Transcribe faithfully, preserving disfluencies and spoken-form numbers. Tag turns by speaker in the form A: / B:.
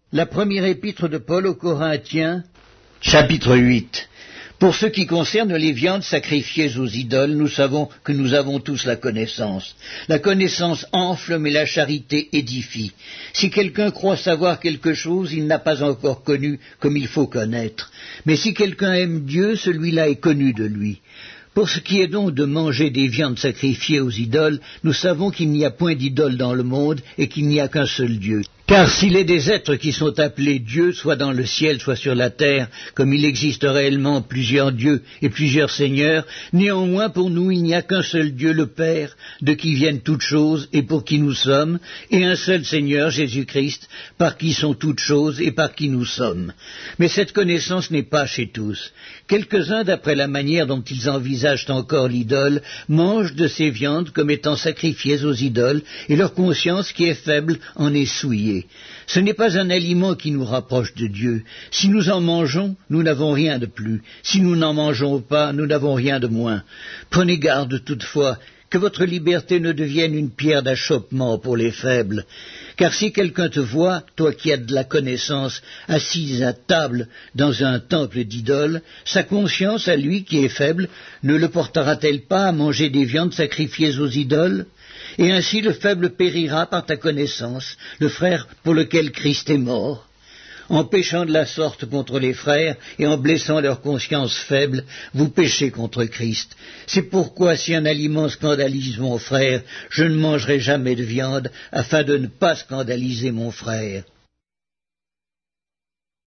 A: La première épître de Paul aux Corinthiens, chapitre huit. Pour ce qui concerne les viandes sacrifiées aux idoles, nous savons que nous avons tous la connaissance. La connaissance enfle, mais la charité édifie. Si quelqu'un croit savoir quelque chose, il n'a pas encore connu comme il faut connaître. Mais si quelqu'un aime Dieu, celui-là est connu de lui. Pour ce qui est donc de manger des viandes sacrifiées aux idoles, nous savons qu'il n'y a point d'idole dans le monde et qu'il n'y a qu'un seul Dieu. Car s'il est des êtres qui sont appelés dieux, soit dans le ciel, soit sur la terre, comme il existe réellement plusieurs dieux et plusieurs seigneurs, néanmoins pour nous il n'y a qu'un seul Dieu, le Père, de qui viennent toutes choses et pour qui nous sommes, et un seul Seigneur, Jésus-Christ, par qui sont toutes choses et par qui nous sommes. Mais cette connaissance n'est pas chez tous. Quelques-uns, d'après la manière dont ils envisagent encore l'idole, mangent de ces viandes comme étant sacrifiées aux idoles, et leur conscience qui est faible en est souillée. Ce n'est pas un aliment qui nous rapproche de Dieu. Si nous en mangeons, nous n'avons rien de plus. Si nous n'en mangeons pas, nous n'avons rien de moins. Prenez garde toutefois que votre liberté ne devienne une pierre d'achoppement pour les faibles. Car si quelqu'un te voit, toi qui as de la connaissance, assise à table dans un temple d'idoles, sa conscience à lui qui est faible ne le portera-t-elle pas à manger des viandes sacrifiées aux idoles ? Et ainsi le faible périra par ta connaissance, le frère pour lequel Christ est mort. En péchant de la sorte contre les frères et en blessant leur conscience faible, vous péchez contre Christ. C'est pourquoi si un aliment scandalise mon frère, je ne mangerai jamais de viande, afin de ne pas scandaliser mon frère.